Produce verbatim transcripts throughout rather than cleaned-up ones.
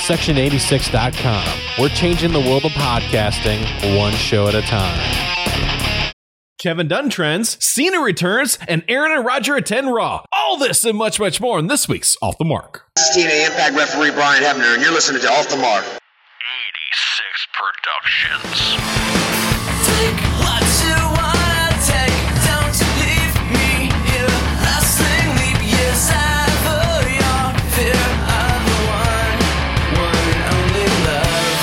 section eighty-six dot com. We're changing the world of podcasting one show at a time. Kevin Dunn trends, Cena returns, and Aaron and Roger attend Raw. All this and much, much more in this week's Off the Mark. This is T N A Impact referee Brian Hebner, and you're listening to Off the Mark. eighty-six Productions. Take what you wanna take, don't leave me here. Lasting leap years ever, your fear of the one, one and only love.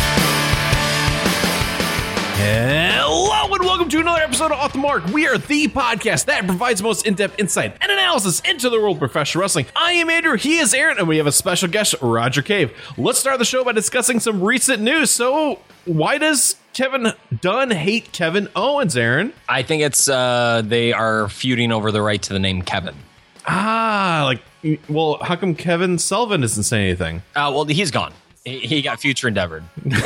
Hello and welcome to another episode of Off the Mark. We are the podcast that provides the most in-depth insight and analysis into the world of professional wrestling. I am Andrew, he is Aaron, and we have a special guest, Roger Cave. Let's start the show by discussing some recent news. So, why does Kevin Dunn hate Kevin Owens, Aaron? I think it's uh, they are feuding over the right to the name Kevin. Ah, like, well, how come Kevin Sullivan doesn't say anything? Uh, well, he's gone. He, he got future endeavored.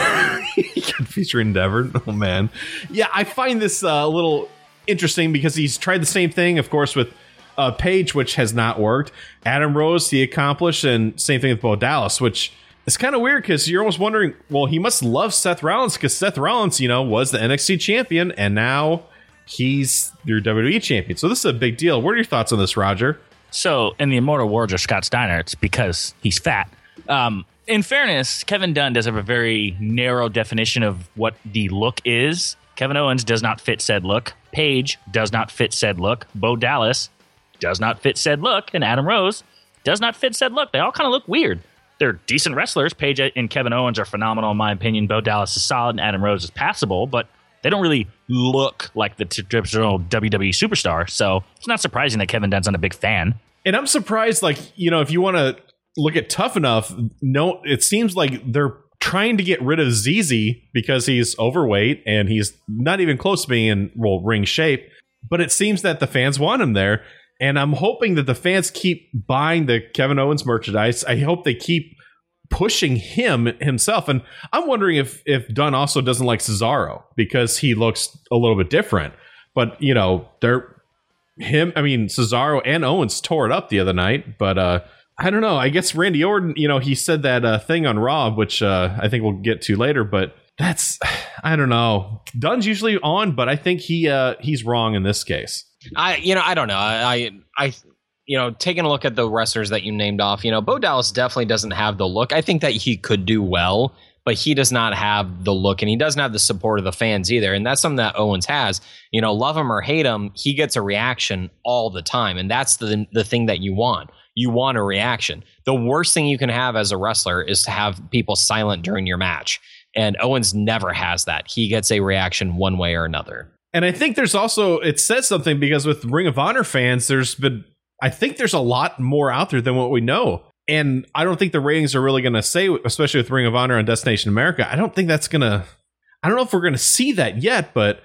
He got future endeavored. Oh man, yeah, I find this uh, a little interesting because he's tried the same thing, of course, with uh, Paige, which has not worked. Adam Rose, he accomplished, and same thing with Bo Dallas, which is kind of weird because you're almost wondering, well, he must love Seth Rollins because Seth Rollins, you know, was the N X T champion, and now he's your W W E champion. So this is a big deal. What are your thoughts on this, Roger? So, in the immortal words of Scott Steiner, it's because he's fat. Um, in fairness, Kevin Dunn does have a very narrow definition of what the look is. Kevin Owens does not fit said look. Paige does not fit said look. Bo Dallas does not fit said look. And Adam Rose does not fit said look. They all kind of look weird. They're decent wrestlers. Paige and Kevin Owens are phenomenal, in my opinion. Bo Dallas is solid, and Adam Rose is passable, but they don't really look like the traditional W W E superstar. So it's not surprising that Kevin Dunn's not a big fan. And I'm surprised, like, you know, if you want to look at Tough Enough, no, it seems like they're trying to get rid of Z Z because he's overweight and he's not even close to being in, well, ring shape. But it seems that the fans want him there. And I'm hoping that the fans keep buying the Kevin Owens merchandise. I hope they keep pushing him himself. And I'm wondering if, if Dunn also doesn't like Cesaro because he looks a little bit different. But, you know, they're him. I mean, Cesaro and Owens tore it up the other night. But uh, I don't know. I guess Randy Orton, you know, he said that uh, thing on Raw, which uh, I think we'll get to later. But that's, I don't know. Dunn's usually on, but I think he uh, he's wrong in this case. I, you know, I don't know. I, I, you know, taking a look at the wrestlers that you named off, you know, Bo Dallas definitely doesn't have the look. I think that he could do well, but he does not have the look, and he doesn't have the support of the fans either. And that's something that Owens has. You know, love him or hate him, he gets a reaction all the time, and that's the the thing that you want. You want a reaction. The worst thing you can have as a wrestler is to have people silent during your match, and Owens never has that. He gets a reaction one way or another. And I think there's also, it says something because with Ring of Honor fans, there's been, I think there's a lot more out there than what we know. And I don't think the ratings are really going to say, especially with Ring of Honor and Destination America, I don't think that's going to, I don't know if we're going to see that yet, but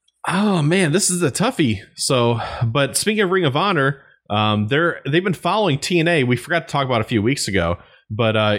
oh man, this is a toughie. So, but speaking of Ring of Honor, um, they're, they've been following T N A. We forgot to talk about it a few weeks ago, but uh,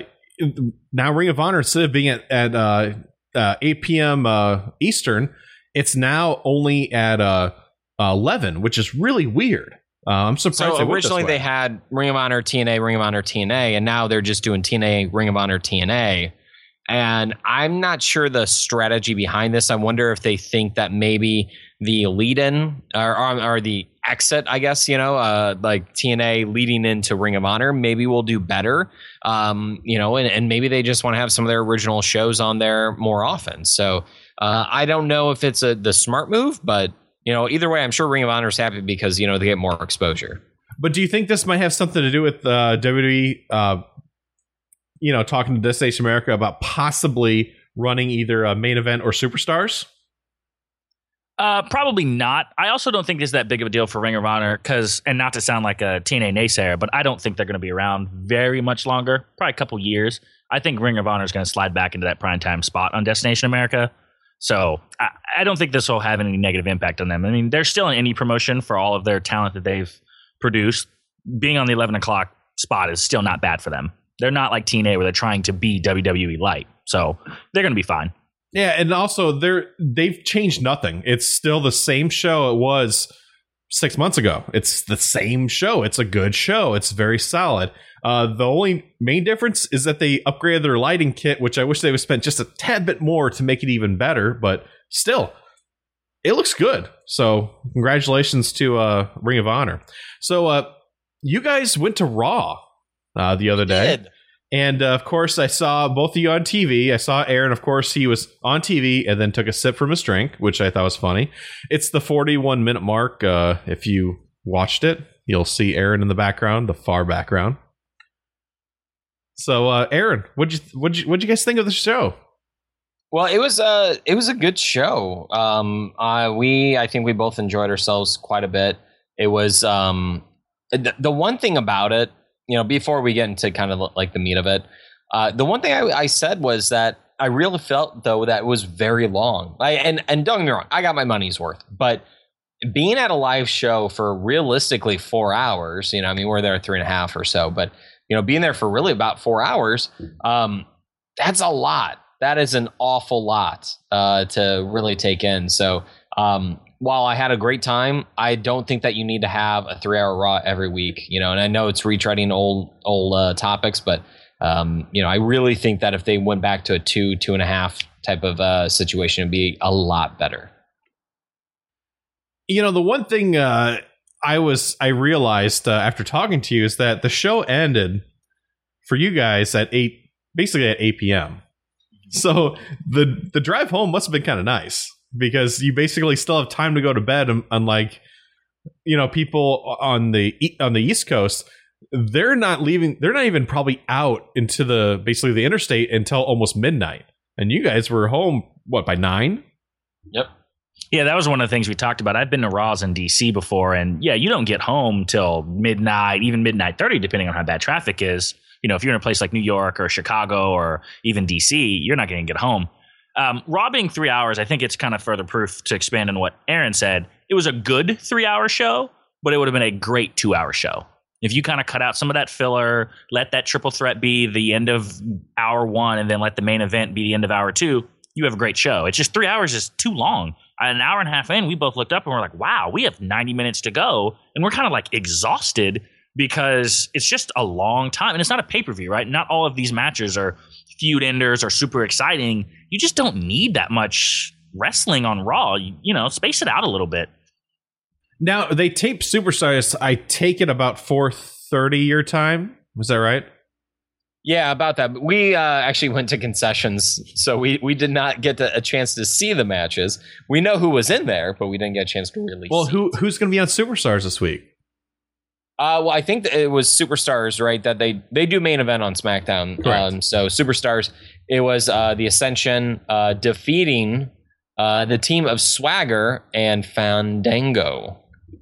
now Ring of Honor, instead of being at, at uh, uh, eight p.m. Uh, Eastern, it's now only at uh, eleven, which is really weird. Uh, I'm surprised. So originally they had Ring of Honor T N A, Ring of Honor T N A, and now they're just doing T N A, Ring of Honor T N A. And I'm not sure the strategy behind this. I wonder if they think that maybe the lead-in or, or, or the exit, I guess, you know, uh, like T N A leading into Ring of Honor, maybe will do better, um, you know, and, and maybe they just want to have some of their original shows on there more often. So uh, I don't know if it's a the smart move, but, you know, either way, I'm sure Ring of Honor is happy because, you know, they get more exposure. But do you think this might have something to do with uh, W W E, uh, you know, talking to Destination America about possibly running either a main event or Superstars? Uh, probably not. I also don't think it's that big of a deal for Ring of Honor because, and not to sound like a T N A naysayer, but I don't think they're going to be around very much longer, probably a couple years. I think Ring of Honor is going to slide back into that primetime spot on Destination America. So I, I don't think this will have any negative impact on them. I mean, they're still an indie promotion for all of their talent that they've produced. Being on the eleven o'clock spot is still not bad for them. They're not like T N A where they're trying to be W W E light. So they're going to be fine. Yeah, and also they're they've changed nothing. It's still the same show it was six months ago. It's the same show. It's a good show. It's very solid. Uh, the only main difference is that they upgraded their lighting kit, which I wish they would spend just a tad bit more to make it even better. But still, it looks good. So congratulations to uh, Ring of Honor. So uh, you guys went to Raw uh, the other day. Did. And uh, of course, I saw both of you on T V. I saw Aaron, of course, he was on T V and then took a sip from his drink, which I thought was funny. It's the forty-one minute mark. Uh, if you watched it, you'll see Aaron in the background, the far background. So, uh, Aaron, what'd you what'd you what'd you guys think of the show? Well, it was a it was a good show. Um, uh, we I think we both enjoyed ourselves quite a bit. It was um, the, the one thing about it. You know, before we get into kind of like the meat of it, uh, the one thing I, I said was that I really felt, though, that it was very long. I, and, and don't get me wrong, I got my money's worth. But being at a live show for realistically four hours, you know, I mean, we're there three and a half or so. But, you know, being there for really about four hours, um, that's a lot. That is an awful lot uh, to really take in. So, um while I had a great time, I don't think that you need to have a three-hour Raw every week, you know. And I know it's retreading old old uh, topics, but um, you know, I really think that if they went back to a two, two and a half type of uh, situation, it'd be a lot better. You know, the one thing uh, I was I realized uh, after talking to you is that the show ended for you guys at eight, basically at eight p.m. So the the drive home must have been kind of nice, because you basically still have time to go to bed, unlike, you know, people on the on the East Coast. They're not leaving. They're not even probably out into the basically the interstate until almost midnight. And you guys were home, what, by nine? Yep. Yeah, that was one of the things we talked about. I've been to Raws in D C before, and yeah, you don't get home till midnight, even midnight thirty, depending on how bad traffic is. You know, if you're in a place like New York or Chicago or even D C, you're not going to get home. Um, Raw being three hours, I think it's kind of further proof to expand on what Aaron said. It was a good three-hour show, but it would have been a great two-hour show. If you kind of cut out some of that filler, let that triple threat be the end of hour one, and then let the main event be the end of hour two, you have a great show. It's just three hours is too long. An hour and a half in, we both looked up and we're like, wow, we have ninety minutes to go. And we're kind of like exhausted because it's just a long time. And it's not a pay-per-view, right? Not all of these matches are feud enders or super exciting. You just don't need that much wrestling on Raw. You, you know, space it out a little bit. Now, they tape Superstars, I take it, about four thirty your time. Was that right? Yeah, about that. We uh, actually went to concessions, so we, we did not get to, a chance to see the matches. We know who was in there, but we didn't get a chance to really Well, see. who who's going to be on Superstars this week? Uh, well, I think that it was Superstars, right? That they they do main event on SmackDown. Correct. Um, so Superstars, it was uh, the Ascension uh, defeating uh, the team of Swagger and Fandango.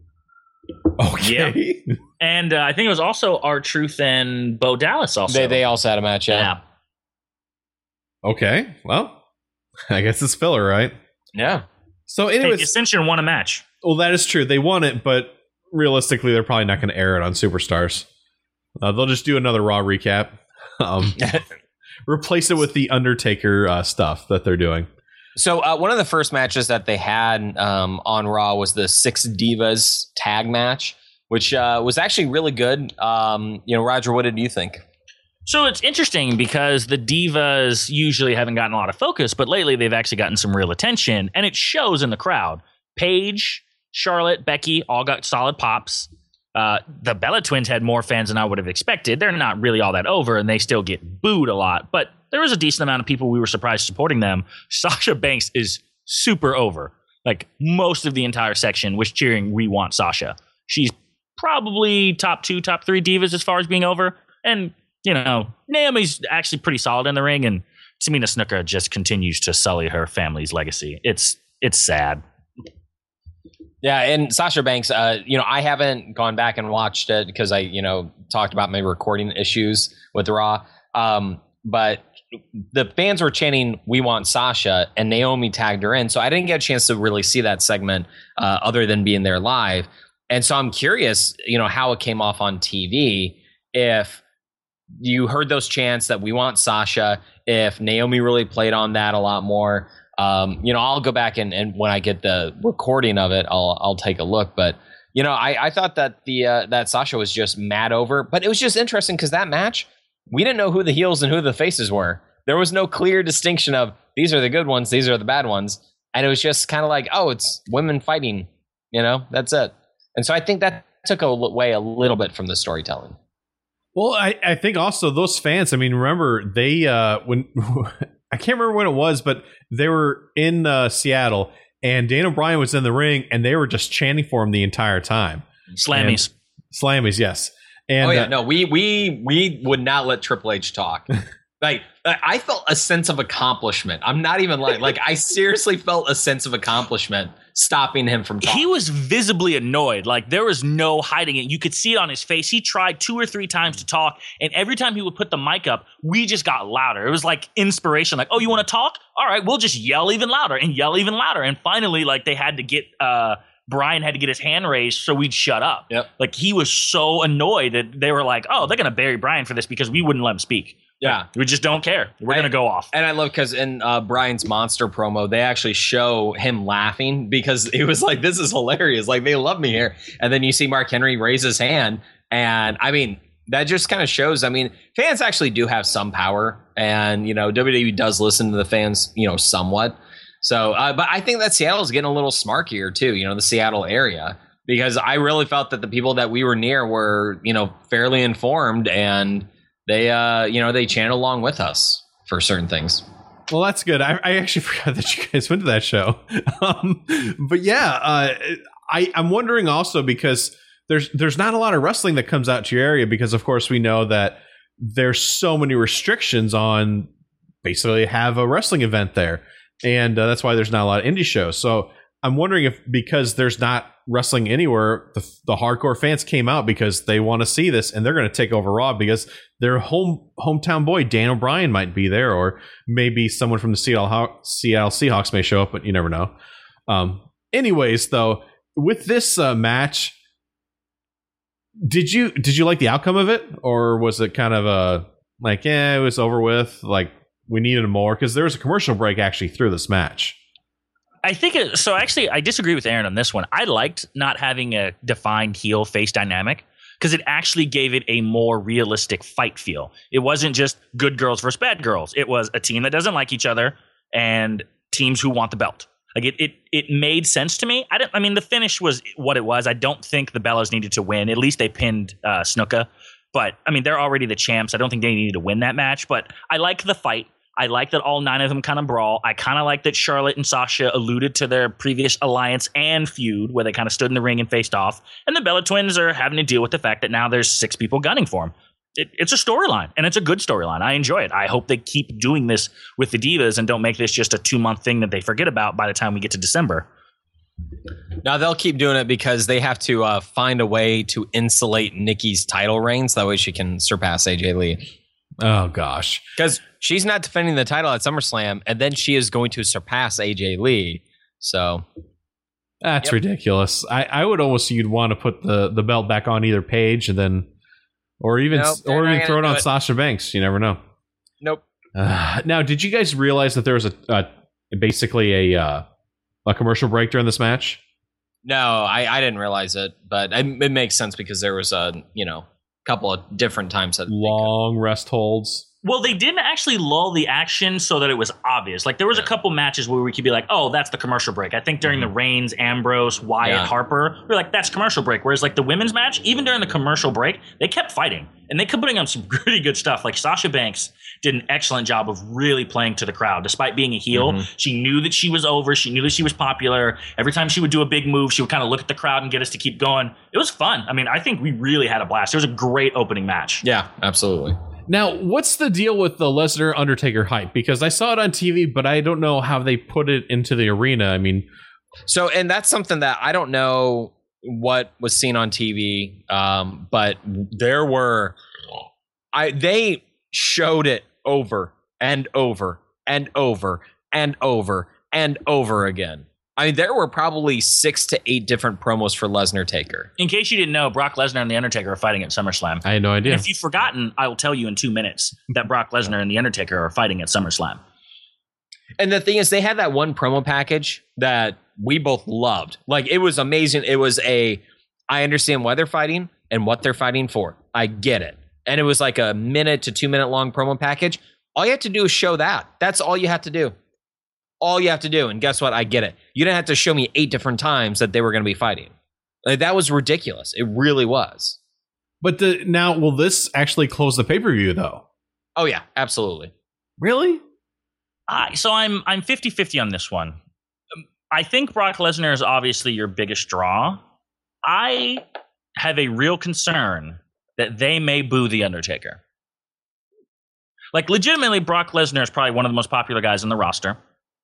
Okay. Yeah. And uh, I think it was also R-Truth and Bo Dallas also. They they also had a match. Yeah. yeah. Okay. Well, I guess it's filler, right? Yeah. So, Hey, anyways, Ascension won a match. well, that is true. They won it, but realistically, they're probably not going to air it on Superstars. Uh, they'll just do another Raw recap. Um, replace it with the Undertaker uh, stuff that they're doing. So uh, one of the first matches that they had um, on Raw was the Six Divas tag match, which uh, was actually really good. Um, you know, Roger, what did you think? So it's interesting because the Divas usually haven't gotten a lot of focus, but lately they've actually gotten some real attention, and it shows in the crowd. Paige, Charlotte, Becky all got solid pops. Uh, the Bella Twins had more fans than I would have expected. They're not really all that over, and they still get booed a lot, but there was a decent amount of people we were surprised supporting them. Sasha Banks is super over. Like, most of the entire section was cheering, "We want Sasha." She's probably top two, top three divas as far as being over. And, you know, Naomi's actually pretty solid in the ring, and Tamina Snuka just continues to sully her family's legacy. It's it's sad. Yeah, and Sasha Banks, uh, you know, I haven't gone back and watched it because I, you know, talked about my recording issues with Raw. Um, but the fans were chanting, "We want Sasha," and Naomi tagged her in. So I didn't get a chance to really see that segment uh, other than being there live. And so I'm curious, you know, how it came off on T V. If you heard those chants that "We want Sasha," if Naomi really played on that a lot more. Um, you know, I'll go back and, and when I get the recording of it, I'll I'll take a look. But You know, I, I thought that the uh, that Sasha was just mad over, but it was just interesting because that match, we didn't know who the heels and who the faces were. There was no clear distinction of these are the good ones, these are the bad ones. And it was just kind of like, oh, it's women fighting, you know, that's it. And so I think that took away a little bit from the storytelling. Well, I, I think also those fans, I mean, remember, they, uh, when, I can't remember when it was, but they were in uh, Seattle and Daniel Bryan was in the ring and they were just chanting for him the entire time. Slammies. And, slammies, yes. And, oh, yeah, uh, no, we, we, we would not let Triple H talk. Like, I felt a sense of accomplishment. I'm not even lying. Like, I seriously felt a sense of accomplishment stopping him from talking. He was visibly annoyed. Like, there was no hiding it. You could see it on his face. He tried two or three times to talk, and every time he would put the mic up, we just got louder. It was like inspiration. Like, oh, you want to talk? All right, we'll just yell even louder and yell even louder. And finally, like, they had to get uh, Brian had to get his hand raised so we'd shut up. Yep. Like, he was so annoyed that they were like, oh, they're going to bury Brian for this because we wouldn't let him speak. Yeah. We just don't care. We're going to go off. And I love because in uh, Brian's Monster promo, they actually show him laughing because it was like, this is hilarious. Like, they love me here. And then you see Mark Henry raise his hand. And I mean, that just kind of shows, I mean, fans actually do have some power. And, you know, W W E does listen to the fans, you know, somewhat. So, uh, but I think that Seattle is getting a little smarkier too, you know, the Seattle area. Because I really felt that the people that we were near were, you know, fairly informed and they, uh, you know, they chant along with us for certain things. Well, that's good. I, I actually forgot that you guys went to that show. Um, but yeah, uh, I, I'm wondering also because there's there's not a lot of wrestling that comes out to your area because, of course, we know that there's so many restrictions on basically have a wrestling event there. And uh, that's why there's not a lot of indie shows. So I'm wondering if because there's not wrestling anywhere, the, the hardcore fans came out because they want to see this and they're going to take over Raw because their home hometown boy, Daniel Bryan, might be there, or maybe someone from the Seattle, Seattle Seahawks may show up, but you never know. Um, anyways, though, with this uh, match, did you did you like the outcome of it, or was it kind of a like, yeah, it was over with, like we needed more? Because there was a commercial break actually through this match. I think it, so. Actually, I disagree with Aaron on this one. I liked not having a defined heel face dynamic because it actually gave it a more realistic fight feel. It wasn't just good girls versus bad girls. It was a team that doesn't like each other and teams who want the belt. Like it, it, it made sense to me. I didn't. I mean, the finish was what it was. I don't think the Bellas needed to win. At least they pinned uh, Snuka. But I mean, they're already the champs. I don't think they needed to win that match. But I like the fight. I like that all nine of them kind of brawl. I kind of like that Charlotte and Sasha alluded to their previous alliance and feud where they kind of stood in the ring and faced off. And the Bella Twins are having to deal with the fact that now there's six people gunning for them. It, it's a storyline, and it's a good storyline. I enjoy it. I hope they keep doing this with the Divas and don't make this just a two-month thing that they forget about by the time we get to December. Now, they'll keep doing it because they have to uh, find a way to insulate Nikki's title reign so that way she can surpass A J Lee. Oh, gosh. Because she's not defending the title at SummerSlam, and then she is going to surpass A J Lee. So that's yep. ridiculous. I, I would almost you'd want to put the, the belt back on either page and then, or even nope, or even throw it on it. Sasha Banks. You never know. Nope. Uh, now, did you guys realize that there was a, a basically a uh, a commercial break during this match? No, I, I didn't realize it, but it, it makes sense because there was a you know couple of different times that long rest holds. Well, they didn't actually lull the action so that it was obvious. Like, there was a couple matches where we could be like, oh, that's the commercial break. I think during the Reigns, Ambrose, Wyatt, Yeah. Harper, we we're like, that's commercial break. Whereas, like, the women's match, even during the commercial break, they kept fighting. And they kept putting on some really good stuff. Like, Sasha Banks did an excellent job of really playing to the crowd. Despite being a heel, Mhm. she knew that she was over. She knew that she was popular. Every time she would do a big move, she would kind of look at the crowd and get us to keep going. It was fun. I mean, I think we really had a blast. It was a great opening match. Yeah, absolutely. Now, what's the deal with the Lesnar Undertaker hype? Because I saw it on T V, but I don't know how they put it into the arena. I mean, So, and that's something that I don't know what was seen on T V, um, but there were, I they showed it over and over and over and over and over again. I mean, there were probably six to eight different promos for Lesnar Taker. In case you didn't know, Brock Lesnar and The Undertaker are fighting at SummerSlam. I had no idea. And if you've forgotten, I will tell you in two minutes that Brock Lesnar and The Undertaker are fighting at SummerSlam. And the thing is, they had that one promo package that we both loved. Like, it was amazing. It was a I understand why they're fighting and what they're fighting for. I get it. And it was like a minute to two minute long promo package. All you have to do is show that. That's all you have to do. All you have to do. And guess what? I get it. You didn't have to show me eight different times that they were going to be fighting. Like, that was ridiculous. It really was. But the, now, will this actually close the pay-per-view, though? Oh, yeah, absolutely. Really? I so I'm I'm fifty-fifty on this one. Um, I think Brock Lesnar is obviously your biggest draw. I have a real concern that they may boo The Undertaker. Like, legitimately, Brock Lesnar is probably one of the most popular guys on the roster.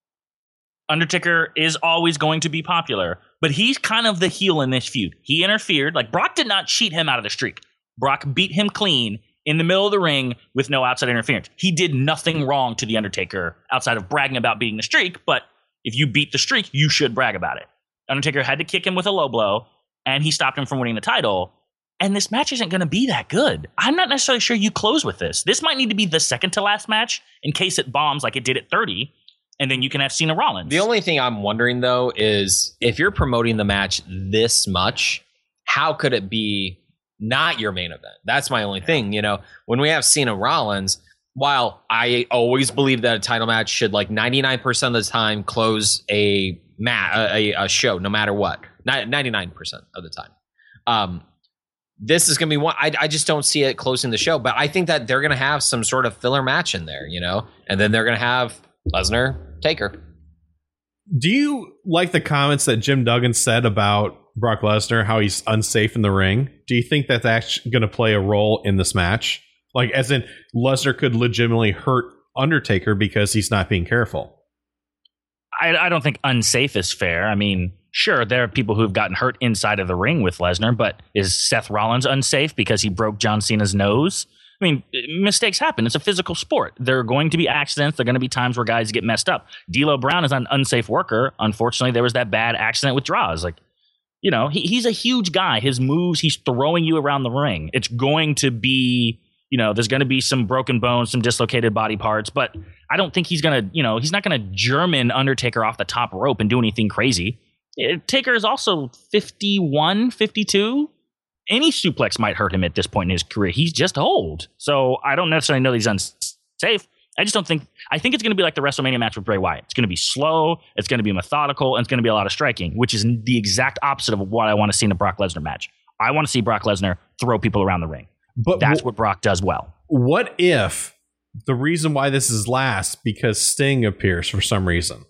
Undertaker is always going to be popular, but he's kind of the heel in this feud. He interfered. Like, Brock did not cheat him out of the streak. Brock beat him clean in the middle of the ring with no outside interference. He did nothing wrong to The Undertaker outside of bragging about beating the streak, but if you beat the streak, you should brag about it. Undertaker had to kick him with a low blow, and he stopped him from winning the title. And this match isn't going to be that good. I'm not necessarily sure you close with this. This might need to be the second to last match in case it bombs like it did at thirty, and then you can have Cena Rollins. The only thing I'm wondering, though, is if you're promoting the match this much, how could it be not your main event? That's my only thing. You know, when we have Cena Rollins, while I always believe that a title match should, like, ninety-nine percent of the time close a, mat, a, a show, no matter what, ninety-nine percent of the time. Um, This is going to be one. I, I just don't see it closing the show, but I think that they're going to have some sort of filler match in there, you know, and then they're going to have Lesnar, Taker. Do you like the comments that Jim Duggan said about Brock Lesnar, how he's unsafe in the ring? Do you think that's actually going to play a role in this match? Like, as in, Lesnar could legitimately hurt Undertaker because he's not being careful. I, I don't think unsafe is fair. I mean, sure, there are people who've gotten hurt inside of the ring with Lesnar, but is Seth Rollins unsafe because he broke John Cena's nose? I mean, mistakes happen. It's a physical sport. There are going to be accidents. There are going to be times where guys get messed up. D'Lo Brown is an unsafe worker. Unfortunately, there was that bad accident with Draws. Like, you know, he, he's a huge guy. His moves, he's throwing you around the ring. It's going to be, you know, there's going to be some broken bones, some dislocated body parts, but I don't think he's going to, you know, he's not going to German Undertaker off the top rope and do anything crazy. Taker is also fifty-one, fifty-two. Any suplex might hurt him at this point in his career. He's just old. So I don't necessarily know that he's unsafe. I just don't think, I think it's going to be like the WrestleMania match with Bray Wyatt. It's going to be slow, it's going to be methodical, and it's going to be a lot of striking, which is the exact opposite of what I want to see in a Brock Lesnar match. I want to see Brock Lesnar throw people around the ring. But that's wh- what Brock does well. What if the reason why this is last because Sting appears for some reason?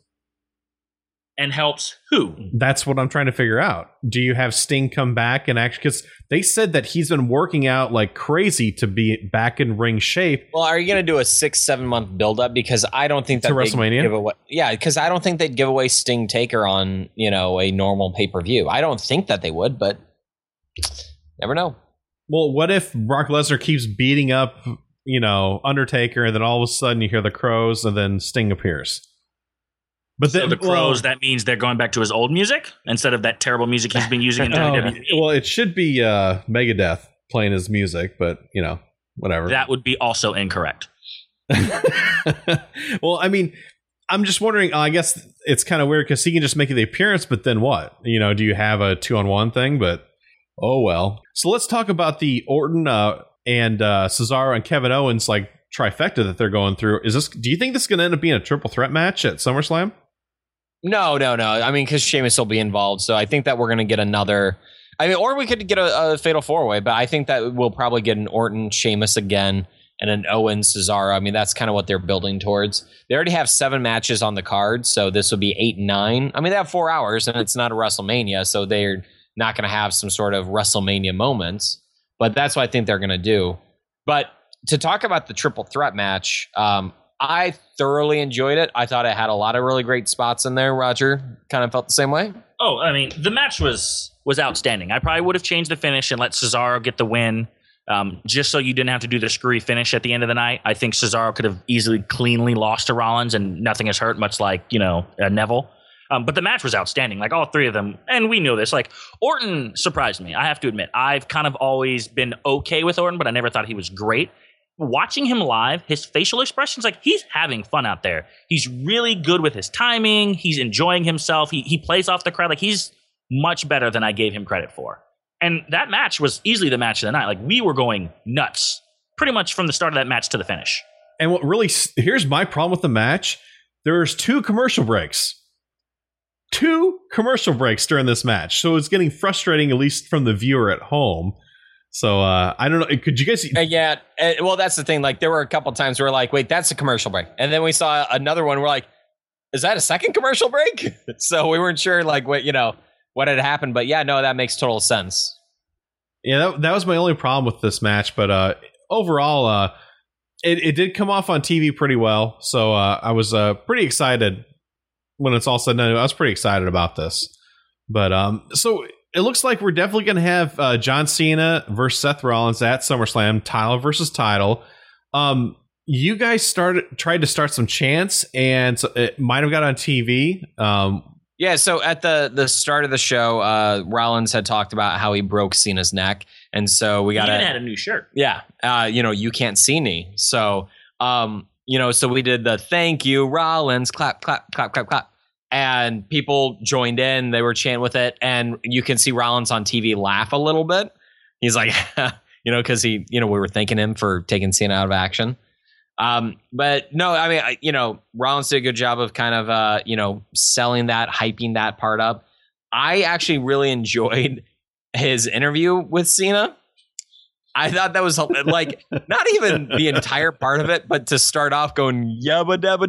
And helps who? That's what I'm trying to figure out. Do you have Sting come back and actually, because they said that he's been working out like crazy to be back in ring shape. Well, are you going to do a six, seven month buildup? Because I don't think that to WrestleMania. Give away, yeah, because I don't think they'd give away Sting Taker on, you know, a normal pay per view. I don't think that they would, but never know. Well, what if Brock Lesnar keeps beating up, you know, Undertaker, and then all of a sudden you hear the Crows, and then Sting appears? But then, so the Crows, well, that means they're going back to his old music instead of that terrible music he's been using in W W E. Well, it should be uh, Megadeth playing his music, but, you know, whatever. That would be also incorrect. Well, I mean, I'm just wondering, I guess it's kind of weird because he can just make the appearance, but then what? You know, do you have a two-on-one thing? But, oh, well. So let's talk about the Orton uh, and uh, Cesaro and Kevin Owens, like, trifecta that they're going through. Is this? Do you think this is going to end up being a triple threat match at SummerSlam? No, no, no. I mean, because Sheamus will be involved, so I think that we're going to get another. I mean, or we could get a, a fatal four way, but I think that we'll probably get an Orton, Sheamus again, and an Owens, Cesaro. I mean, that's kind of what they're building towards. They already have seven matches on the card, so this will be eight and nine. I mean, they have four hours, and it's not a WrestleMania, so they're not going to have some sort of WrestleMania moments. But that's what I think they're going to do. But to talk about the triple threat match, um, I thoroughly enjoyed it. I thought it had a lot of really great spots in there. Roger kind of felt the same way. Oh, I mean, the match was was outstanding. I probably would have changed the finish and let Cesaro get the win, um, just so you didn't have to do the screwy finish at the end of the night. I think Cesaro could have easily, cleanly lost to Rollins, and nothing has hurt, much like, you know, uh, Neville. Um, but the match was outstanding. Like, all three of them, and we knew this. Like, Orton surprised me. I have to admit, I've kind of always been okay with Orton, but I never thought he was great. Watching him live, his facial expressions, like, he's having fun out there. He's really good with his timing. He's enjoying himself. He he plays off the crowd. Like, he's much better than I gave him credit for. And that match was easily the match of the night. Like, we were going nuts pretty much from the start of that match to the finish. And what really, here's my problem with the match. There's two commercial breaks. Two commercial breaks during this match. So it's getting frustrating, at least from the viewer at home. So uh, I don't know. Could you guys? Uh, yeah. Uh, well, that's the thing. Like, there were a couple times where we're like, wait, that's a commercial break. And then we saw another one. We're like, is that a second commercial break? So we weren't sure, like, what, you know, what had happened. But yeah, no, that makes total sense. Yeah, that, that was my only problem with this match. But uh, overall, uh, it, it did come off on T V pretty well. So uh, I was uh, pretty excited when it's all said and done. I was pretty excited about this. But um, so it looks like we're definitely going to have uh, John Cena versus Seth Rollins at SummerSlam, title versus title. Um, you guys started tried to start some chants, and so it might have got on T V. Um, Yeah, so at the, the start of the show, uh, Rollins had talked about how he broke Cena's neck, and so we got He even had a new shirt. Yeah, uh, you know, you can't see me. So, um, you know, so we did the thank you, Rollins, clap, clap, clap, clap, clap. And people joined in. They were chanting with it. And you can see Rollins on T V laugh a little bit. He's like, you know, because he, you know, we were thanking him for taking Cena out of action. Um, but no, I mean, I, you know, Rollins did a good job of kind of, uh, you know, selling that, hyping that part up. I actually really enjoyed his interview with Cena. I thought that was like not even the entire part of it, but to start off going yabba dabba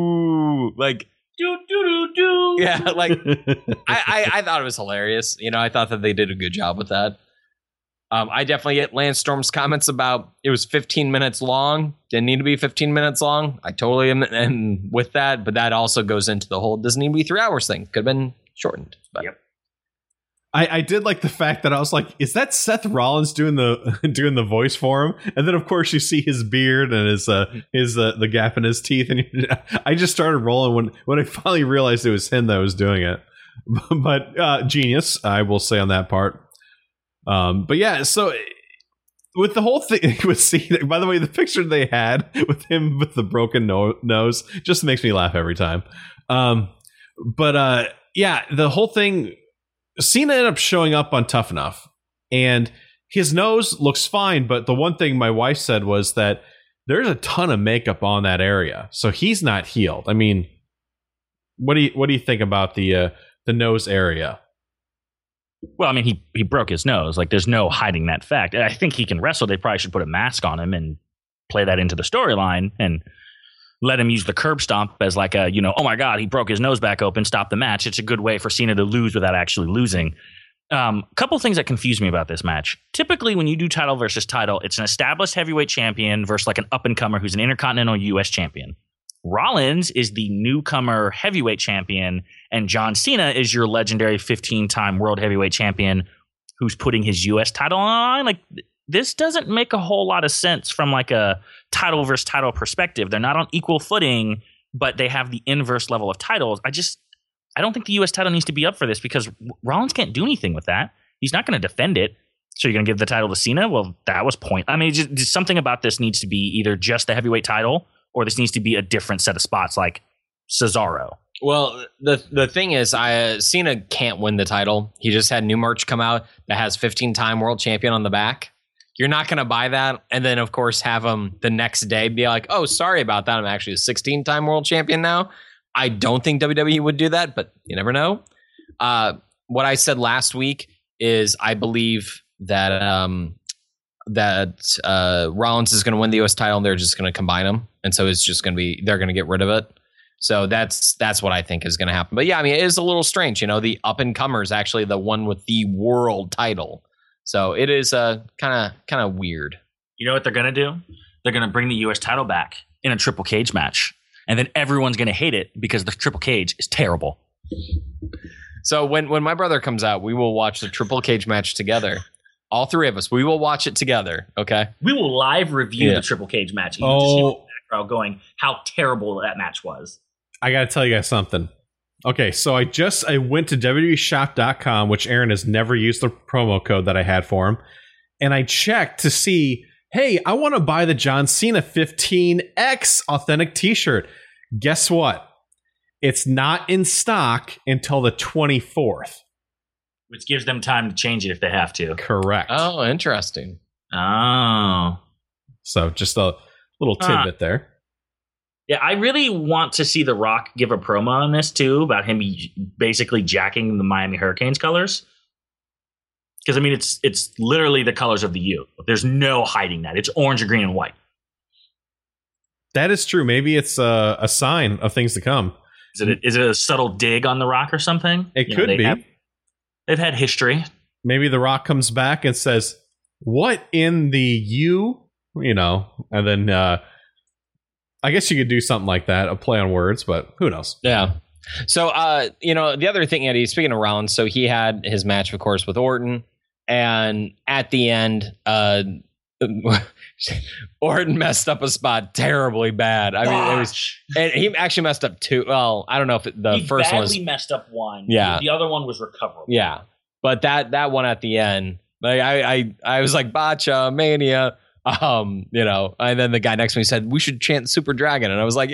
doo, like Do, do, do, do. yeah, like I, I, I thought it was hilarious. You know, I thought that they did a good job with that. Um, I definitely get Lance Storm's comments about it was fifteen minutes long. Didn't need to be fifteen minutes long. I totally am and with that, but that also goes into the whole doesn't need to be three hours thing. Could have been shortened. But. Yep. I, I did like the fact that I was like, is that Seth Rollins doing the doing the voice for him? And then of course you see his beard and his uh, his uh, the gap in his teeth, and I just started rolling when when I finally realized it was him that was doing it. But uh, genius, I will say on that part. Um, but yeah, so with the whole thing with Cena, by the way, the picture they had with him with the broken no- nose just makes me laugh every time. Um, but uh, yeah, the whole thing. Cena ended up showing up on Tough Enough, and his nose looks fine. But the one thing my wife said was that there's a ton of makeup on that area, so he's not healed. I mean, what do you what do you think about the uh, the nose area? Well, I mean, he he broke his nose. Like, there's no hiding that fact. I think he can wrestle. They probably should put a mask on him and play that into the storyline and let him use the curb stomp as like a, you know, oh my God, he broke his nose back open, stop the match. It's a good way for Cena to lose without actually losing. A um, couple things that confuse me about this match. Typically, when you do title versus title, it's an established heavyweight champion versus like an up-and-comer who's an intercontinental U S champion. Rollins is the newcomer heavyweight champion, and John Cena is your legendary fifteen-time world heavyweight champion who's putting his U S title on. Like, this doesn't make a whole lot of sense from like a title versus title perspective. They're not on equal footing, but they have the inverse level of titles. I just, I don't think the U S title needs to be up for this because Rollins can't do anything with that. He's not going to defend it. So you're going to give the title to Cena? Well, that was point. I mean, just, just something about this needs to be either just the heavyweight title or this needs to be a different set of spots like Cesaro. Well, the the thing is, I uh, Cena can't win the title. He just had new merch come out that has fifteen-time world champion on the back. You're not going to buy that, and then, of course, have him the next day be like, oh, sorry about that. I'm actually a sixteen-time world champion now. I don't think W W E would do that, but you never know. Uh, what I said last week is I believe that um, that uh, Rollins is going to win the U S title, and they're just going to combine them. And so it's just going to be, they're going to get rid of it. So that's that's what I think is going to happen. But yeah, I mean, it is a little strange. You know, the up-and-comer is actually the one with the world title. So it is uh, kind of kind of weird. You know what they're going to do? They're going to bring the U S title back in a triple cage match. And then everyone's going to hate it because the triple cage is terrible. So when, when my brother comes out, we will watch the triple cage match together. All three of us. We will watch it together. Okay. We will live review Yeah. the triple cage match. You Oh. just hear the background going how terrible that match was. I got to tell you guys something. Okay, so I just I went to W W E shop dot com, which Aaron has never used the promo code that I had for him, and I checked to see, hey, I want to buy the John Cena fifteen X authentic t-shirt. Guess what? It's not in stock until the twenty-fourth. Which gives them time to change it if they have to. Correct. Oh, interesting. Oh. So just a little tidbit Uh, there. Yeah, I really want to see The Rock give a promo on this, too, about him basically jacking the Miami Hurricanes colors. Because, I mean, it's it's literally the colors of the U. There's no hiding that. It's orange, green, and white. That is true. Maybe it's a, a sign of things to come. Is it, a, is it a subtle dig on The Rock or something? It You could know, they be. have- they've had history. Maybe The Rock comes back and says, "What in the U?" You know, and then uh, I guess you could do something like that, a play on words, but who knows? Yeah. So, uh, you know, the other thing, Eddie, speaking of Rollins, so he had his match, of course, with Orton. And at the end, uh, Orton messed up a spot terribly bad. I mean, it was, and he actually messed up two. Well, I don't know if it, the he first one was, badly messed up one. Yeah. The other one was recoverable. yeah, but that that one at the end, like I I, I was like Botcha Mania, um, you know, and then the guy next to me said we should chant Super Dragon, and I was like,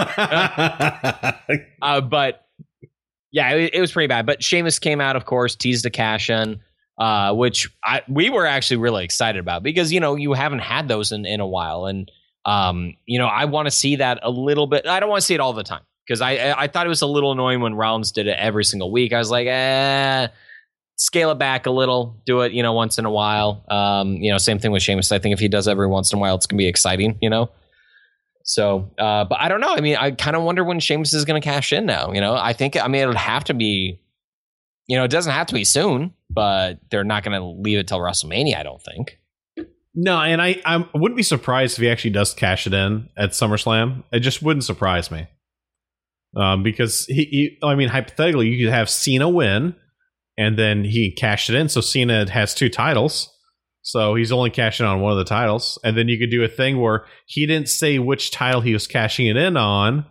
yeah, uh, but yeah, it, it was pretty bad. But Sheamus came out, of course, teased a cash in. Uh, which I we were actually really excited about because, you know, you haven't had those in, in a while. And, um, you know, I want to see that a little bit. I don't want to see it all the time because I, I thought it was a little annoying when Rollins did it every single week. I was like, eh, scale it back a little, do it, you know, once in a while. Um, you know, same thing with Sheamus. I think if he does every once in a while, it's going to be exciting, you know? So, uh, but I don't know. I mean, I kind of wonder when Sheamus is going to cash in now, you know? I think, I mean, it would have to be, you know, it doesn't have to be soon, but they're not going to leave it till WrestleMania, I don't think. No, and I, I wouldn't be surprised if he actually does cash it in at SummerSlam. It just wouldn't surprise me. Um, because, he, he, I mean, hypothetically, you could have Cena win, and then he cashed it in, so Cena has two titles. So he's only cashing on one of the titles. And then you could do a thing where he didn't say which title he was cashing it in on.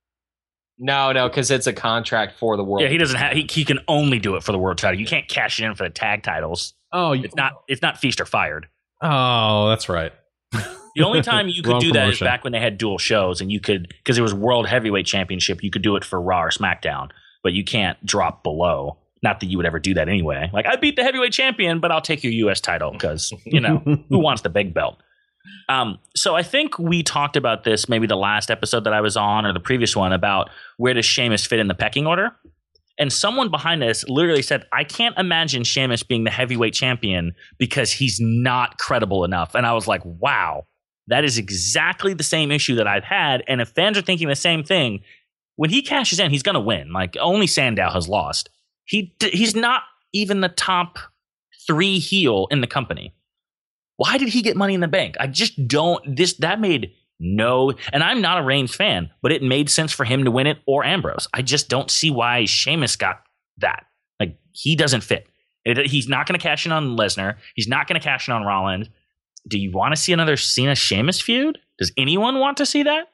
No, no, because it's a contract for the world. Yeah, he doesn't have. He, he can only do it for the world title. You can't cash it in for the tag titles. Oh, It's not. It's not feast or fired. Oh, that's right. The only time you could Wrong do that is promotion. back when they had dual shows, and you could because it was World Heavyweight Championship. You could do it for Raw or SmackDown, but you can't drop below. Not that you would ever do that anyway. Like I beat the heavyweight champion, but I'll take your U S title because you know who wants the big belt. Um, so I think we talked about this maybe the last episode that I was on or the previous one about where does Sheamus fit in the pecking order. And someone behind us literally said, I can't imagine Sheamus being the heavyweight champion because he's not credible enough. And I was like, wow, that is exactly the same issue that I've had. And if fans are thinking the same thing, when he cashes in, he's going to win. Like only Sandow has lost. He He's not even the top three heel in the company. Why did he get Money in the Bank? I just don't. This that made no. And I'm not a Reigns fan, but it made sense for him to win it or Ambrose. I just don't see why Sheamus got that. Like he doesn't fit. It, he's not going to cash in on Lesnar. He's not going to cash in on Rollins. Do you want to see another Cena Sheamus feud? Does anyone want to see that?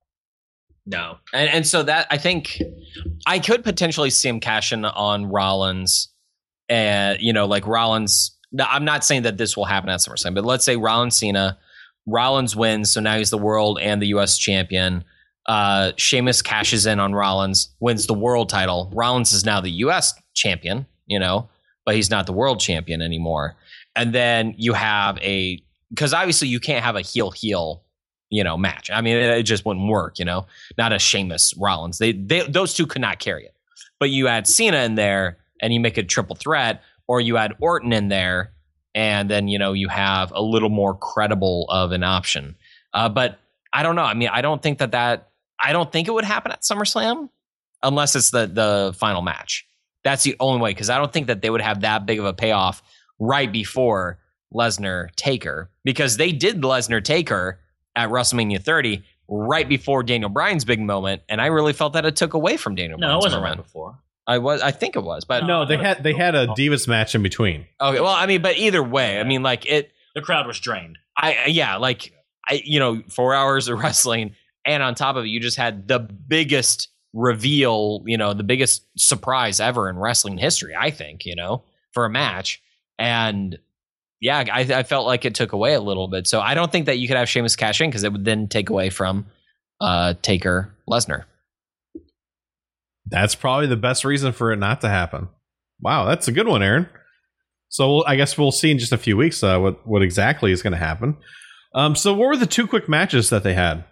No. And, and so that, I think, I could potentially see him cash in on Rollins. And, you know, like Rollins. Now, I'm not saying that this will happen at SummerSlam, but let's say Rollins Cena, Rollins wins, so now he's the world and the U S champion. Uh, Sheamus cashes in on Rollins, wins the world title. Rollins is now the U S champion, you know, but he's not the world champion anymore. And then you have a, because obviously you can't have a heel heel, you know, match. I mean, it, it just wouldn't work, you know, not a Sheamus Rollins. They, they, those two could not carry it. But you add Cena in there and you make a triple threat. Or you add Orton in there, and then, you know, you have a little more credible of an option. Uh, but I don't know. I mean, I don't think that that – I don't think it would happen at SummerSlam unless it's the the final match. That's the only way, because I don't think that they would have that big of a payoff right before Lesnar Taker, because they did Lesnar Taker at WrestleMania thirty right before Daniel Bryan's big moment, and I really felt that it took away from Daniel No, it Bryan's wasn't moment. right before. I was, I think it was, but No, they had they had a Divas match in between. okay. Well, I mean, but either way, I mean, like it. The crowd was drained. I yeah, like I, you know, four hours of wrestling, and on top of it, you just had the biggest reveal, you know, the biggest surprise ever in wrestling history, I think, you know, for a match, and yeah, I, I felt like it took away a little bit. So I don't think that you could have Sheamus cash in because it would then take away from uh, Taker Lesnar. That's probably the best reason for it not to happen. Wow, that's a good one, Aaron. So we'll, I guess we'll see in just a few weeks uh, what what exactly is going to happen. Um, so what were the two quick matches that they had?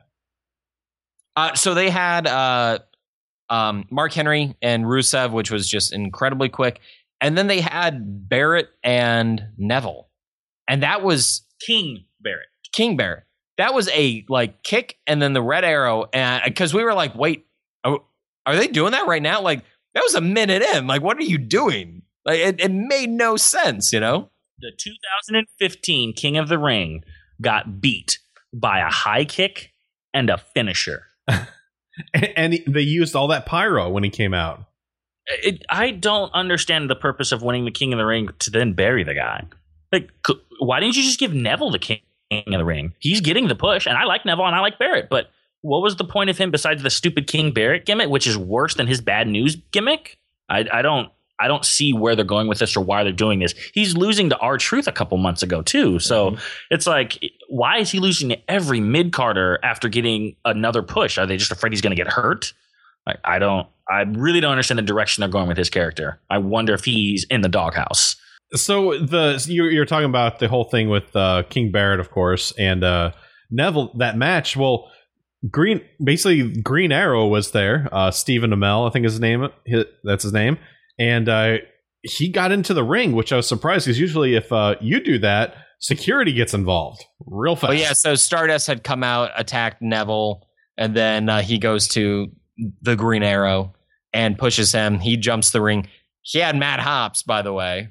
Uh, so they had uh, um, Mark Henry and Rusev, which was just incredibly quick. And then they had Barrett and Neville. And that was King Barrett. King Barrett. That was a like kick and then the red arrow. And because we were like, wait, are, are they doing that right now? Like, that was a minute in. Like, what are you doing? Like, it, it made no sense, you know? The two thousand fifteen King of the Ring got beat by a high kick and a finisher. and, and they used all that pyro when he came out. It, I don't understand the purpose of winning the King of the Ring to then bury the guy. Like, why didn't you just give Neville the King of the Ring? He's getting the push, and I like Neville and I like Barrett, but what was the point of him besides the stupid King Barrett gimmick, which is worse than his bad news gimmick? I, I don't I don't see where they're going with this or why they're doing this. He's losing to R-Truth a couple months ago, too. So mm-hmm. It's like, why is he losing to every mid-carder after getting another push? Are they just afraid he's going to get hurt? I, I don't. I really don't understand the direction they're going with his character. I wonder if he's in the doghouse. So the you're, you're talking about the whole thing with uh, King Barrett, of course, and uh, Neville. That match. Well, Green basically Green Arrow was there. Uh, Stephen Amell, I think is his name. His, that's his name. And uh, he got into the ring, which I was surprised because usually if uh, you do that, security gets involved real fast. Oh yeah. So Stardust had come out, attacked Neville, and then uh, he goes to the Green Arrow and pushes him. He jumps the ring. He had Matt Hops, by the way.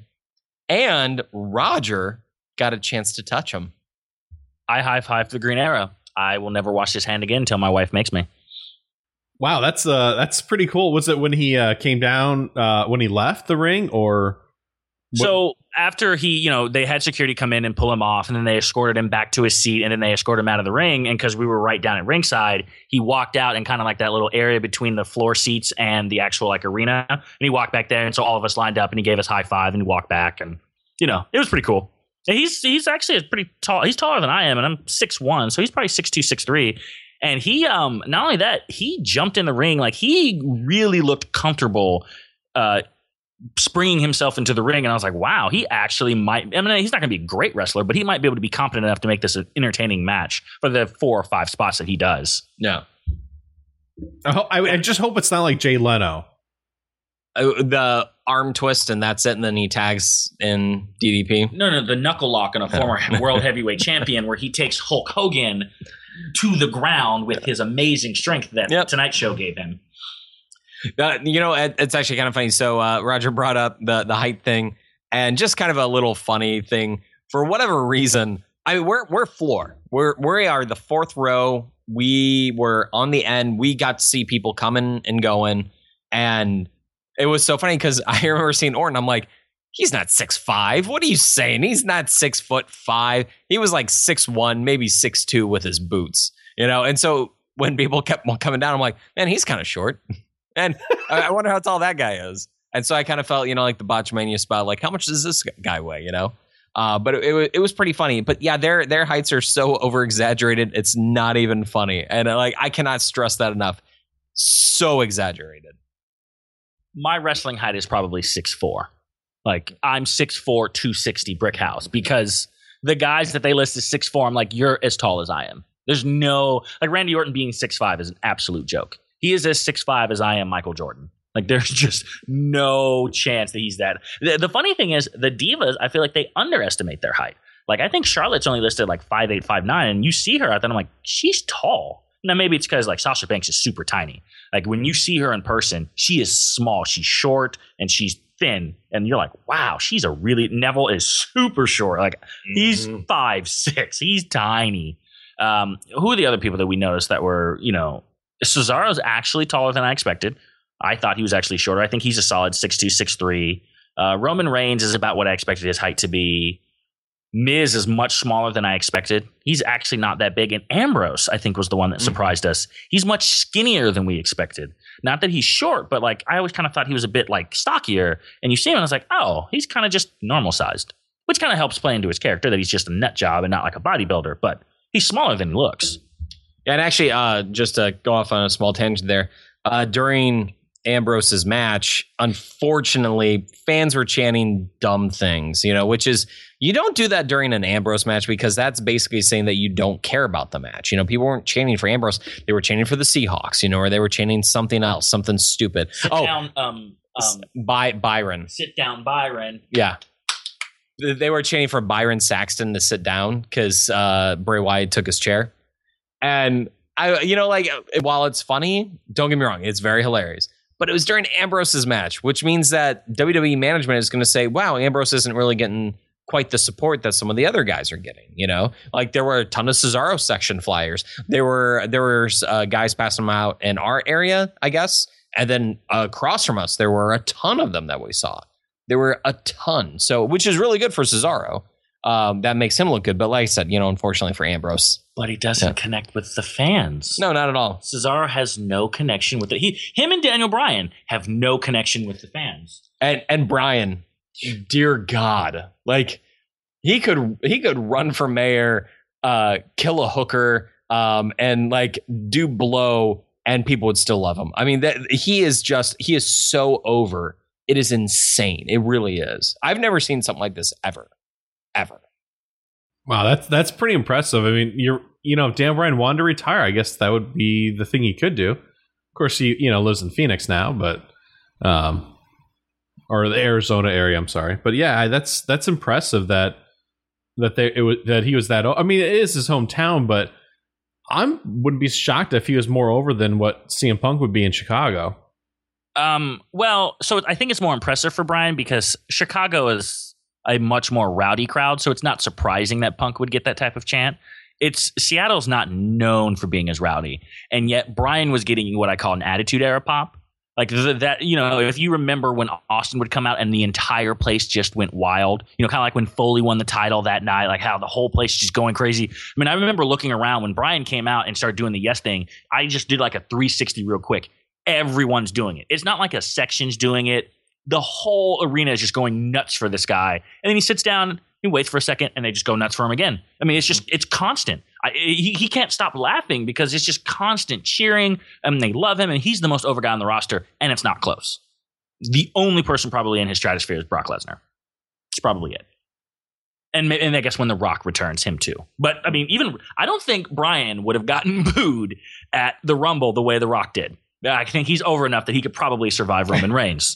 And Roger got a chance to touch him. I high-fived the Green Arrow. I will never wash his hand again until my wife makes me. Wow, that's uh, that's pretty cool. Was it when he uh, came down, uh, when he left the ring, or? What? So after he, you know, they had security come in and pull him off, and then they escorted him back to his seat, and then they escorted him out of the ring. And because we were right down at ringside, he walked out in kind of like that little area between the floor seats and the actual like arena. And he walked back there, and so all of us lined up, and he gave us high five, and he walked back, and you know, it was pretty cool. And he's he's actually a pretty tall. He's taller than I am, and I'm six one, so he's probably six two, six three. And he, um, not only that, he jumped in the ring like he really looked comfortable. Uh, springing himself into the ring, and I was like, wow, he actually might, I mean, he's not going to be a great wrestler, but he might be able to be competent enough to make this an entertaining match for the four or five spots that he does. Yeah. I, ho- I, I just hope it's not like Jay Leno. Uh, the arm twist, and that's it, and then he tags in D D P. No, no, the knuckle lock on a former world heavyweight champion where he takes Hulk Hogan to the ground with his amazing strength that yep. Tonight Show gave him. Uh, you know, it, it's actually kind of funny. So uh, Roger brought up the the height thing, and just kind of a little funny thing. For whatever reason, I mean, we're we're floor. We're we are the fourth row. We were on the end. We got to see people coming and going, and it was so funny because I remember seeing Orton. I'm like, he's not six five. What are you saying? He's not six foot five. He was like six one, maybe six two with his boots. You know, and so when people kept coming down, I'm like, man, he's kind of short. And I wonder how tall that guy is. And so I kind of felt, you know, like the Botchmania spot, like how much does this guy weigh, you know? Uh, but it, it, it was pretty funny. But yeah, their their heights are so over exaggerated. It's not even funny. And uh, like I cannot stress that enough. So exaggerated. My wrestling height is probably six four. Like I'm six four, two sixty brick house, because the guys that they list as six four, I'm like, you're as tall as I am. There's no, like Randy Orton being six five is an absolute joke. He is as six five as I am Michael Jordan. Like, there's just no chance that he's that. The, the funny thing is, the Divas, I feel like they underestimate their height. Like, I think Charlotte's only listed like five eight, five nine, and you see her out there, and I'm like, she's tall. Now, maybe it's because, like, Sasha Banks is super tiny. Like, when you see her in person, she is small. She's short, and she's thin, and you're like, wow, she's a really, Neville is super short. Like, mm-hmm. He's five six. He's tiny. Um, who are the other people that we noticed that were, you know, Cesaro's actually taller than I expected. I thought he was actually shorter. I think he's a solid six two, six three. Uh, Roman Reigns is about what I expected his height to be. Miz is much smaller than I expected. He's actually not that big. And Ambrose, I think, was the one that surprised mm. us. He's much skinnier than we expected. Not that he's short, but like I always kind of thought he was a bit like stockier. And you see him and I was like, oh, he's kind of just normal sized, which kind of helps play into his character that he's just a nut job and not like a bodybuilder. But he's smaller than he looks. And actually, uh, just to go off on a small tangent there, uh, during Ambrose's match, unfortunately, fans were chanting dumb things, you know, which is, you don't do that during an Ambrose match because that's basically saying that you don't care about the match. You know, people weren't chanting for Ambrose. They were chanting for the Seahawks, you know, or they were chanting something else, something stupid. Sit oh, down, um, um, By Byron. sit down, Byron. Yeah. They were chanting for Byron Saxton to sit down because uh, Bray Wyatt took his chair. And, I, you know, like, while it's funny, don't get me wrong, it's very hilarious. But it was during Ambrose's match, which means that W W E management is going to say, wow, Ambrose isn't really getting quite the support that some of the other guys are getting, you know? Like, there were a ton of Cesaro section flyers. There were there were uh, guys passing them out in our area, I guess. And then uh, across from us, there were a ton of them that we saw. There were a ton. So, which is really good for Cesaro. Um, that makes him look good. But like I said, you know, unfortunately for Ambrose. But he doesn't Yeah. connect with the fans. No, not at all. Cesaro has no connection with it. He, him and Daniel Bryan have no connection with the fans. And and Brian, dear God, like he could he could run for mayor, uh, kill a hooker, um, and like do blow, and people would still love him. I mean, that he is just he is so over. It is insane. It really is. I've never seen something like this ever, ever. Wow, that's that's pretty impressive. I mean, you're you know, if Dan Bryan wanted to retire, I guess that would be the thing he could do. Of course, he you know lives in Phoenix now, but um, or the Arizona area. I'm sorry, but yeah, that's that's impressive that that they it was that he was that. I mean, it is his hometown, but I wouldn't be shocked if he was more over than what C M Punk would be in Chicago. Um, well, so I think it's more impressive for Bryan because Chicago is a much more rowdy crowd, so it's not surprising that Punk would get that type of chant. It's Seattle's not known for being as rowdy, and yet Bryan was getting what I call an Attitude Era pop. Like th- that, you know, if you remember when Austin would come out and the entire place just went wild, you know, kind of like when Foley won the title that night, like how the whole place is just going crazy. I mean, I remember looking around when Bryan came out and started doing the yes thing. I just did like a three sixty real quick. Everyone's doing it. It's not like a section's doing it. The whole arena is just going nuts for this guy. And then he sits down, he waits for a second, and they just go nuts for him again. I mean, it's just, it's constant. I, he, he can't stop laughing because it's just constant cheering, and they love him, and he's the most over guy on the roster, and it's not close. The only person probably in his stratosphere is Brock Lesnar. It's probably it. And, and I guess when The Rock returns, him too. But, I mean, even, I don't think Bryan would have gotten booed at the Rumble the way The Rock did. I think he's over enough that he could probably survive Roman Reigns.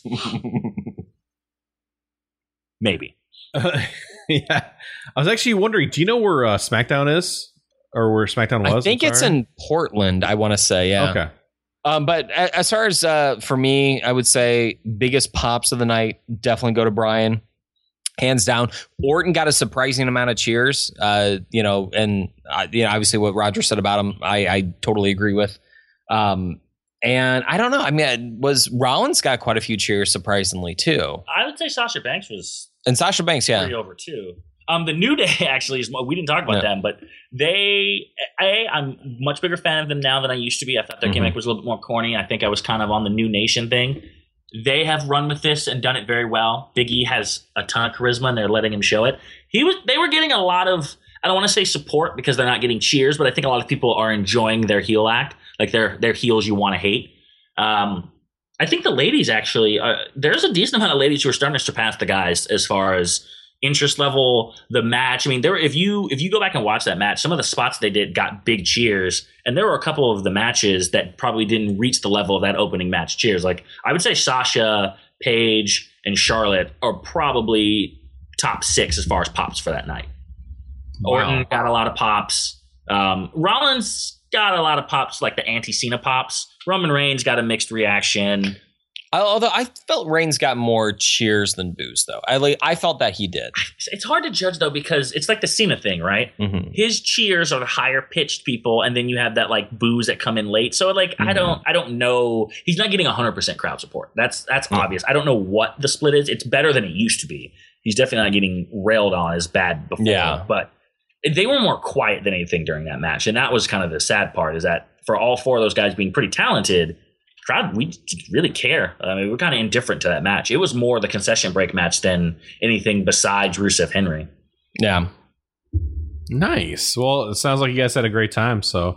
Maybe. Uh, yeah, I was actually wondering. Do you know where uh, SmackDown is, or where SmackDown was? I think I'm it's sorry? in Portland. I want to say, yeah. Okay. Um, but a- as far as uh, for me, I would say biggest pops of the night definitely go to Bryan, hands down. Orton got a surprising amount of cheers. Uh, you know, and uh, you know, obviously what Roger said about him, I, I totally agree with. Um, and I don't know. I mean, was Rollins got quite a few cheers surprisingly too, I would say Sasha Banks was and Sasha Banks, yeah. pretty over too. Um, the New Day actually is. We didn't talk about Yeah. them, but they. A, I'm a much bigger fan of them now than I used to be. I thought their Mhm. gimmick was a little bit more corny. I think I was kind of on the New Nation thing. They have run with this and done it very well. Big E has a ton of charisma, and they're letting him show it. He was. They were getting a lot of. I don't want to say support because they're not getting cheers, but I think a lot of people are enjoying their heel act. Like they're they're heels you want to hate. Um, I think the ladies actually. Uh, there's a decent amount of ladies who are starting to surpass the guys as far as interest level, the match. I mean, there were, if you if you go back and watch that match, some of the spots they did got big cheers, and there were a couple of the matches that probably didn't reach the level of that opening match cheers. Like I would say Sasha, Paige, and Charlotte are probably top six as far as pops for that night. Wow. Orton got a lot of pops. Um, Rollins got a lot of pops, like the anti-Cena pops. Roman Reigns got a mixed reaction. Although I felt Reigns got more cheers than boos, though. I like, I felt that he did. It's hard to judge though because it's like the Cena thing, right? Mm-hmm. His cheers are the higher pitched people, and then you have that like boos that come in late. So like Mm-hmm. I don't I don't know. He's not getting one hundred percent crowd support. That's that's Yeah. obvious. I don't know what the split is. It's better than it used to be. He's definitely not getting railed on as bad before. Yeah. But they were more quiet than anything during that match, and that was kind of the sad part. Is that for all four of those guys being pretty talented, crowd, we didn't really care. I mean, we're kind of indifferent to that match. It was more the concession break match than anything besides Rusev Henry. Yeah. Nice. Well, it sounds like you guys had a great time. So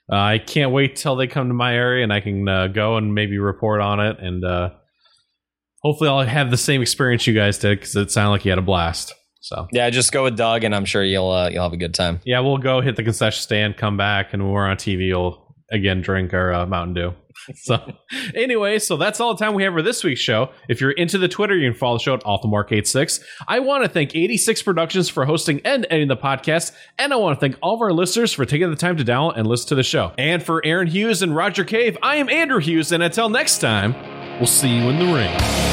Uh, I can't wait till they come to my area and I can uh, go and maybe report on it. And uh, hopefully I'll have the same experience you guys did because it sounded like you had a blast. So Yeah, just go with Doug, and I'm sure you'll uh, you'll have a good time. yeah, we'll go hit the concession stand, come back, and when we're on T V, we'll again drink our uh, Mountain Dew. So anyway, so that's all the time we have for this week's show. If you're into the Twitter, you can follow the show at Off the Mark eighty-six. I want to thank eighty-six Productions for hosting and editing the podcast, and I want to thank all of our listeners for taking the time to download and listen to the show. And for Aaron Hughes and Roger Cave, I am Andrew Hughes, and until next time, we'll see you in the ring.